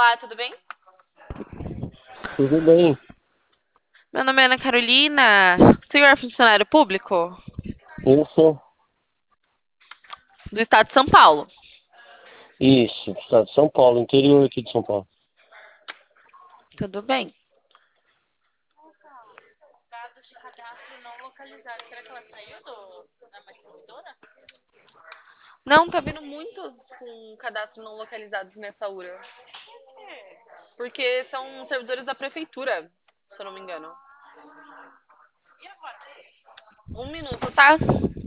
Olá, tudo bem? Tudo bem, Meu nome é Ana Carolina. Senhor é funcionário público isso, do estado de São Paulo. isso, estado de São Paulo, interior aqui de São Paulo. Tudo bem. Dados de cadastro não localizados. Será que ela saiu da maquininadora? Não, tá vindo muitos com cadastro não localizados nessa URA. Porque são servidores da prefeitura, se eu não me engano. Um minuto, tá?